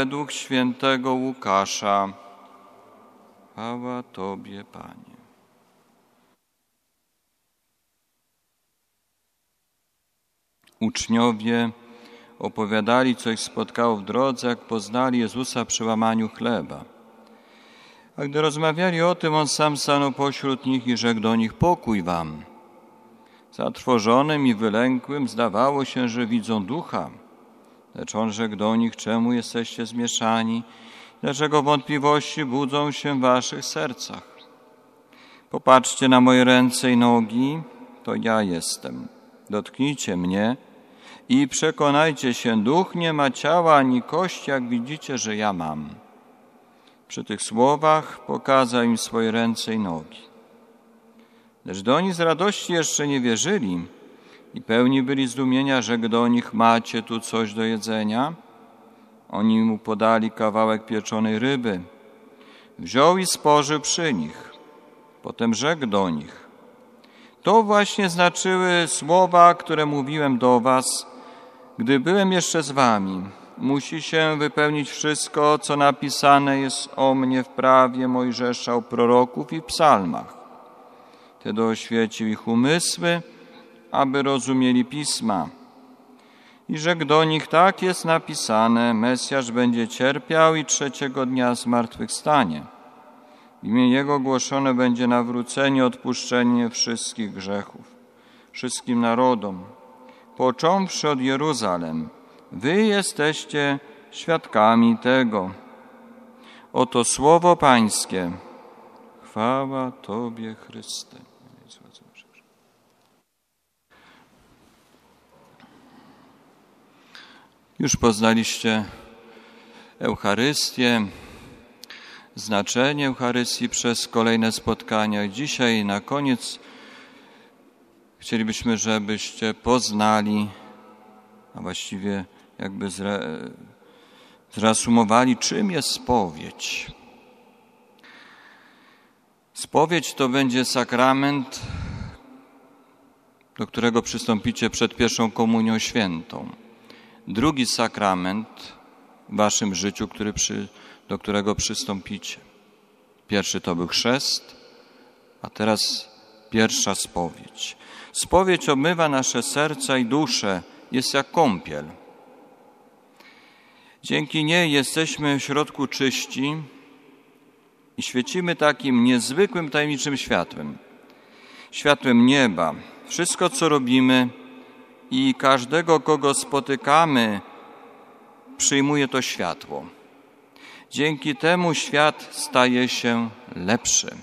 według świętego Łukasza. Chwała Tobie, Panie. Uczniowie opowiadali, co ich spotkało w drodze, jak poznali Jezusa przy łamaniu chleba. A gdy rozmawiali o tym, On sam stanął pośród nich i rzekł do nich: pokój wam. Zatrwożonym i wylękłym zdawało się, że widzą ducha. Lecz On rzekł do nich: czemu jesteście zmieszani? Dlaczego wątpliwości budzą się w waszych sercach? Popatrzcie na moje ręce i nogi, to ja jestem. Dotknijcie mnie i przekonajcie się, duch nie ma ciała ani kości, jak widzicie, że ja mam. Przy tych słowach pokazał im swoje ręce i nogi. Lecz do nich z radości jeszcze nie wierzyli i pełni byli zdumienia, rzekł do nich: macie tu coś do jedzenia? Oni mu podali kawałek pieczonej ryby. Wziął i spożył przy nich. Potem rzekł do nich: to właśnie znaczyły słowa, które mówiłem do was, gdy byłem jeszcze z wami. Musi się wypełnić wszystko, co napisane jest o mnie w prawie Mojżesza, u proroków i w psalmach. Wtedy oświecił ich umysły, aby rozumieli pisma. I rzekł do nich: tak jest napisane, Mesjasz będzie cierpiał i trzeciego dnia zmartwychwstanie. W imię Jego głoszone będzie nawrócenie, odpuszczenie wszystkich grzechów, wszystkim narodom, począwszy od Jeruzalem. Wy jesteście świadkami tego. Oto słowo Pańskie. Chwała Tobie, Chryste. Już poznaliście Eucharystię, znaczenie Eucharystii przez kolejne spotkania. Dzisiaj na koniec chcielibyśmy, żebyście poznali, a właściwie jakby zreasumowali, czym jest spowiedź. Spowiedź to będzie sakrament, do którego przystąpicie przed pierwszą komunią świętą. Drugi sakrament w waszym życiu, do którego przystąpicie. Pierwszy to był chrzest, a teraz pierwsza spowiedź. Spowiedź obmywa nasze serca i duszę, jest jak kąpiel. Dzięki niej jesteśmy w środku czyści i świecimy takim niezwykłym, tajemniczym światłem. Światłem nieba. Wszystko, co robimy i każdego, kogo spotykamy, przyjmuje to światło. Dzięki temu świat staje się lepszy.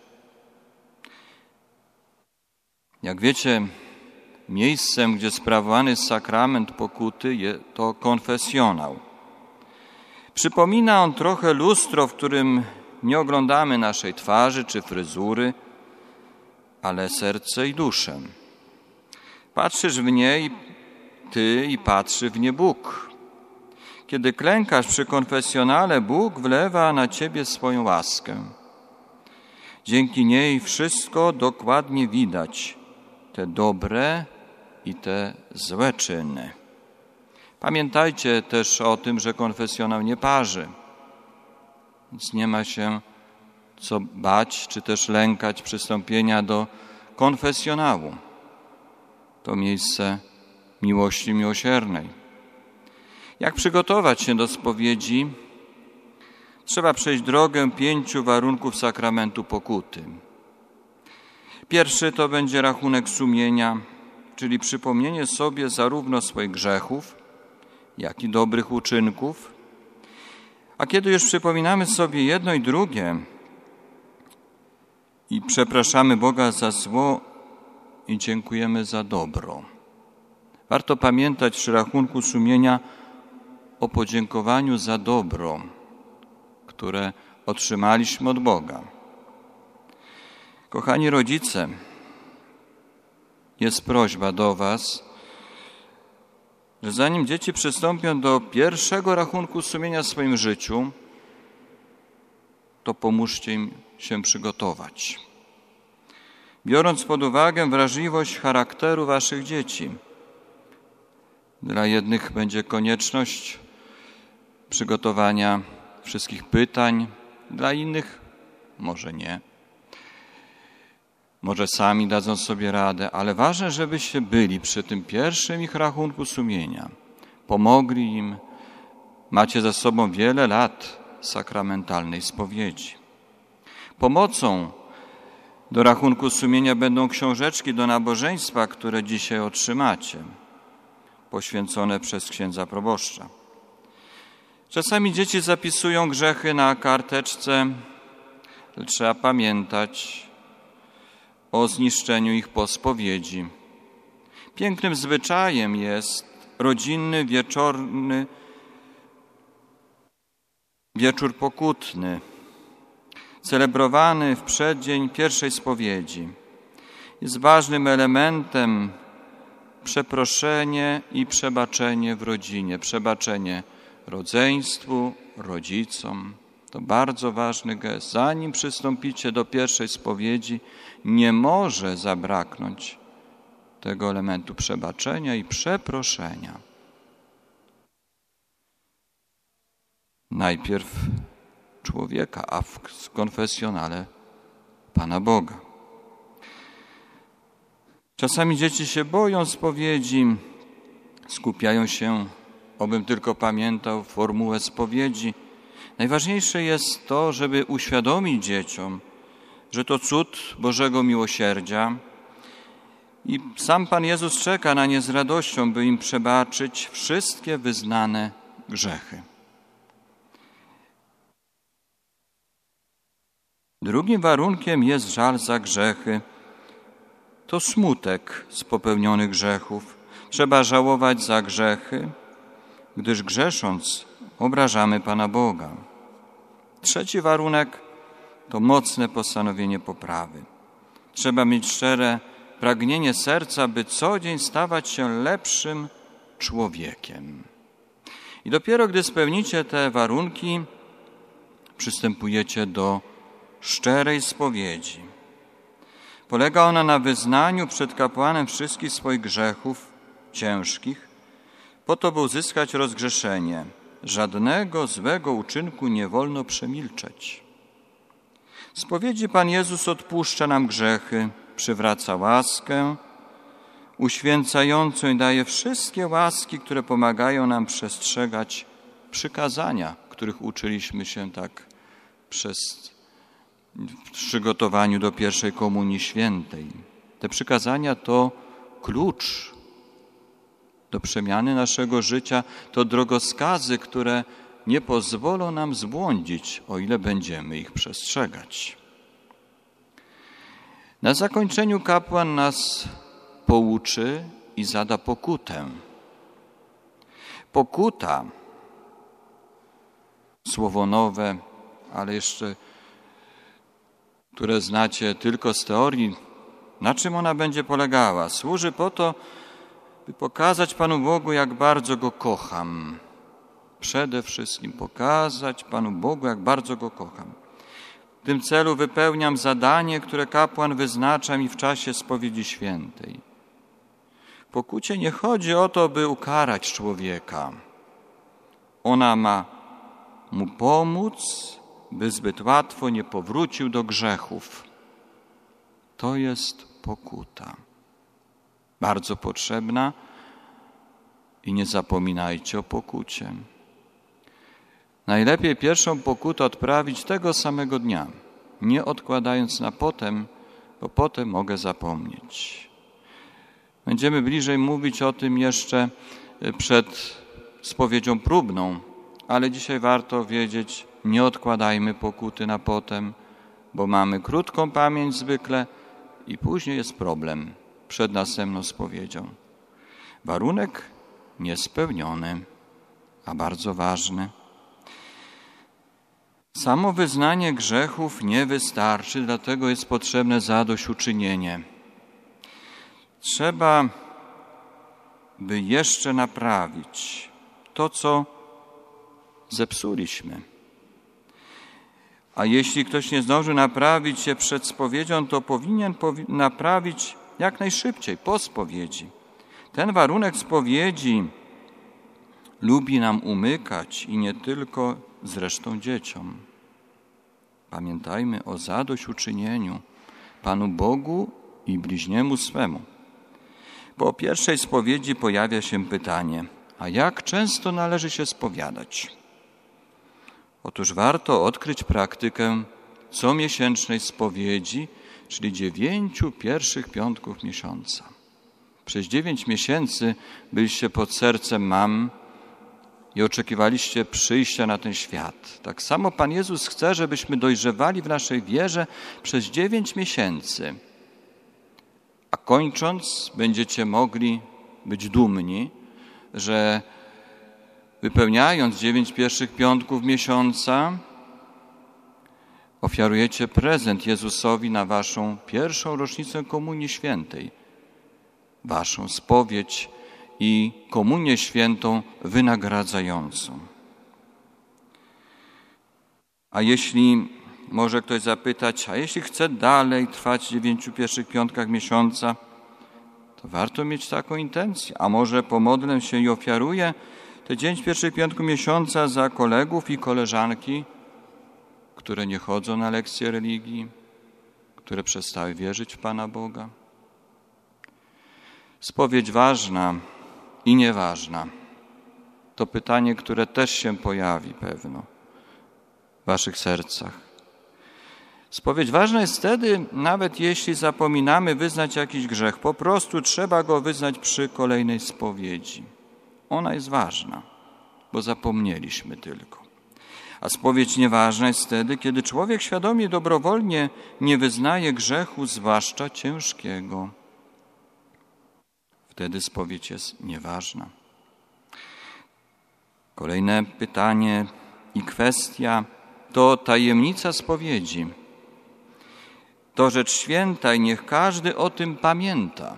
Jak wiecie, miejscem, gdzie sprawowany jest sakrament pokuty, to konfesjonał. Przypomina on trochę lustro, w którym nie oglądamy naszej twarzy czy fryzury, ale serce i duszę. Patrzysz w nie i patrzy w nie Bóg. Kiedy klękasz przy konfesjonale, Bóg wlewa na ciebie swoją łaskę. Dzięki niej wszystko dokładnie widać, te dobre i te złe czyny. Pamiętajcie też o tym, że konfesjonał nie parzy, więc nie ma się co bać, czy też lękać przystąpienia do konfesjonału. To miejsce miłości miłosiernej. Jak przygotować się do spowiedzi? Trzeba przejść drogę 5 warunków sakramentu pokuty. Pierwszy to będzie rachunek sumienia, czyli przypomnienie sobie zarówno swoich grzechów, jak i dobrych uczynków. A kiedy już przypominamy sobie jedno i drugie i przepraszamy Boga za zło i dziękujemy za dobro, warto pamiętać przy rachunku sumienia o podziękowaniu za dobro, które otrzymaliśmy od Boga. Kochani rodzice, jest prośba do was, że zanim dzieci przystąpią do pierwszego rachunku sumienia w swoim życiu, to pomóżcie im się przygotować. Biorąc pod uwagę wrażliwość charakteru waszych dzieci, dla jednych będzie konieczność przygotowania wszystkich pytań. Dla innych może nie. Może sami dadzą sobie radę, ale ważne, żebyście byli przy tym pierwszym ich rachunku sumienia. Pomogli im. Macie za sobą wiele lat sakramentalnej spowiedzi. Pomocą do rachunku sumienia będą książeczki do nabożeństwa, które dzisiaj otrzymacie, poświęcone przez księdza proboszcza. Czasami dzieci zapisują grzechy na karteczce, ale trzeba pamiętać o zniszczeniu ich po spowiedzi. Pięknym zwyczajem jest rodzinny, wieczorny wieczór pokutny, celebrowany w przeddzień pierwszej spowiedzi. Jest ważnym elementem przeproszenie i przebaczenie w rodzinie. Przebaczenie rodzeństwu, rodzicom. To bardzo ważny gest. Zanim przystąpicie do pierwszej spowiedzi, nie może zabraknąć tego elementu przebaczenia i przeproszenia. Najpierw człowieka, a w konfesjonale Pana Boga. Czasami dzieci się boją spowiedzi, skupiają się, obym tylko pamiętał formułę spowiedzi. Najważniejsze jest to, żeby uświadomić dzieciom, że to cud Bożego miłosierdzia i sam Pan Jezus czeka na nie z radością, by im przebaczyć wszystkie wyznane grzechy. Drugim warunkiem jest żal za grzechy. To smutek z popełnionych grzechów. Trzeba żałować za grzechy, gdyż grzesząc obrażamy Pana Boga. Trzeci warunek to mocne postanowienie poprawy. Trzeba mieć szczere pragnienie serca, by co dzień stawać się lepszym człowiekiem. I dopiero gdy spełnicie te warunki, przystępujecie do szczerej spowiedzi. Polega ona na wyznaniu przed kapłanem wszystkich swoich grzechów ciężkich, po to, by uzyskać rozgrzeszenie. Żadnego złego uczynku nie wolno przemilczeć. W spowiedzi Pan Jezus odpuszcza nam grzechy, przywraca łaskę uświęcającą i daje wszystkie łaski, które pomagają nam przestrzegać przykazania, których uczyliśmy się tak w przygotowaniu do pierwszej Komunii Świętej. Te przykazania to klucz do przemiany naszego życia, to drogowskazy, które nie pozwolą nam zbłądzić, o ile będziemy ich przestrzegać. Na zakończeniu kapłan nas pouczy i zada pokutę. Pokuta, słowo nowe, ale jeszcze które znacie tylko z teorii, na czym ona będzie polegała? Służy po to, by pokazać Panu Bogu, jak bardzo Go kocham. Przede wszystkim pokazać Panu Bogu, jak bardzo Go kocham. W tym celu wypełniam zadanie, które kapłan wyznacza mi w czasie spowiedzi świętej. W pokucie nie chodzi o to, by ukarać człowieka. Ona ma mu pomóc, by zbyt łatwo nie powrócił do grzechów. To jest pokuta. Bardzo potrzebna i nie zapominajcie o pokucie. Najlepiej pierwszą pokutę odprawić tego samego dnia, nie odkładając na potem, bo potem mogę zapomnieć. Będziemy bliżej mówić o tym jeszcze przed spowiedzią próbną, ale dzisiaj warto wiedzieć, nie odkładajmy pokuty na potem, bo mamy krótką pamięć zwykle i później jest problem przed następną spowiedzią. Warunek niespełniony, a bardzo ważny. Samo wyznanie grzechów nie wystarczy, dlatego jest potrzebne zadośćuczynienie. Trzeba, by jeszcze naprawić to, co zepsuliśmy. A jeśli ktoś nie zdąży naprawić się przed spowiedzią, to powinien naprawić jak najszybciej, po spowiedzi. Ten warunek spowiedzi lubi nam umykać i nie tylko zresztą dzieciom. Pamiętajmy o zadośćuczynieniu Panu Bogu i bliźniemu swemu. Po pierwszej spowiedzi pojawia się pytanie, a jak często należy się spowiadać? Otóż warto odkryć praktykę comiesięcznej spowiedzi, czyli 9 pierwszych piątków miesiąca. Przez 9 miesięcy byliście pod sercem mam i oczekiwaliście przyjścia na ten świat. Tak samo Pan Jezus chce, żebyśmy dojrzewali w naszej wierze przez 9 miesięcy. A kończąc, będziecie mogli być dumni, że wypełniając 9 pierwszych piątków miesiąca, ofiarujecie prezent Jezusowi na waszą pierwszą rocznicę Komunii Świętej, waszą spowiedź i Komunię Świętą wynagradzającą. A jeśli może ktoś zapytać, a jeśli chce dalej trwać w 9 pierwszych piątkach miesiąca, to warto mieć taką intencję. A może pomodlę się i ofiaruję te 9 pierwszych piątków miesiąca za kolegów i koleżanki, które nie chodzą na lekcje religii, które przestały wierzyć w Pana Boga. Spowiedź ważna i nieważna. To pytanie, które też się pojawi pewno w waszych sercach. Spowiedź ważna jest wtedy, nawet jeśli zapominamy wyznać jakiś grzech. Po prostu trzeba go wyznać przy kolejnej spowiedzi. Ona jest ważna, bo zapomnieliśmy tylko. A spowiedź nieważna jest wtedy, kiedy człowiek świadomie i dobrowolnie nie wyznaje grzechu, zwłaszcza ciężkiego. Wtedy spowiedź jest nieważna. Kolejne pytanie i kwestia to tajemnica spowiedzi. To rzecz święta i niech każdy o tym pamięta.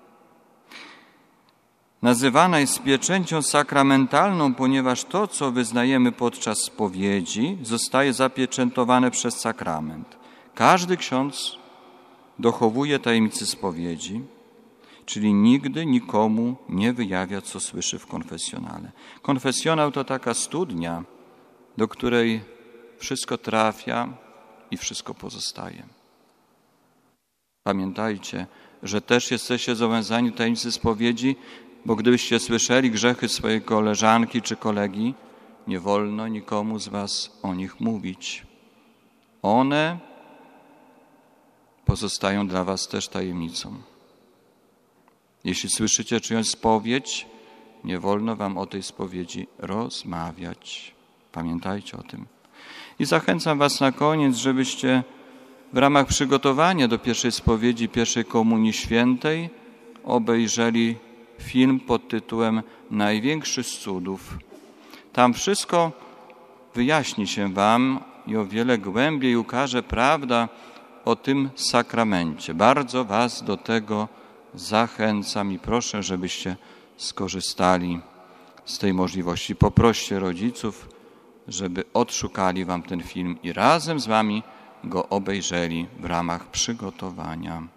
Nazywana jest pieczęcią sakramentalną, ponieważ to, co wyznajemy podczas spowiedzi, zostaje zapieczętowane przez sakrament. Każdy ksiądz dochowuje tajemnicy spowiedzi, czyli nigdy nikomu nie wyjawia, co słyszy w konfesjonale. Konfesjonał to taka studnia, do której wszystko trafia i wszystko pozostaje. Pamiętajcie, że też jesteście zobowiązani tajemnicy spowiedzi, bo gdybyście słyszeli grzechy swojej koleżanki czy kolegi, nie wolno nikomu z was o nich mówić. One pozostają dla was też tajemnicą. Jeśli słyszycie czyjąś spowiedź, nie wolno wam o tej spowiedzi rozmawiać. Pamiętajcie o tym. I zachęcam was na koniec, żebyście w ramach przygotowania do pierwszej spowiedzi, pierwszej Komunii Świętej obejrzeli film pod tytułem Największy z cudów. Tam wszystko wyjaśni się wam i o wiele głębiej ukaże prawda o tym sakramencie. Bardzo was do tego zachęcam i proszę, żebyście skorzystali z tej możliwości. Poproście rodziców, żeby odszukali wam ten film i razem z wami go obejrzeli w ramach przygotowania.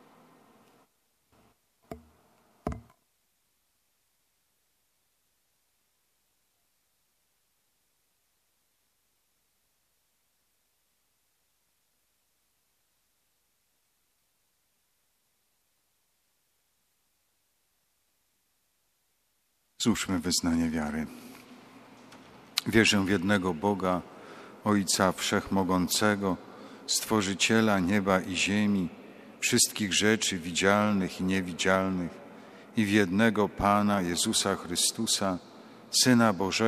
Złóżmy wyznanie wiary. Wierzę w jednego Boga, Ojca Wszechmogącego, Stworzyciela nieba i ziemi, wszystkich rzeczy widzialnych i niewidzialnych, i w jednego Pana Jezusa Chrystusa, Syna Bożego,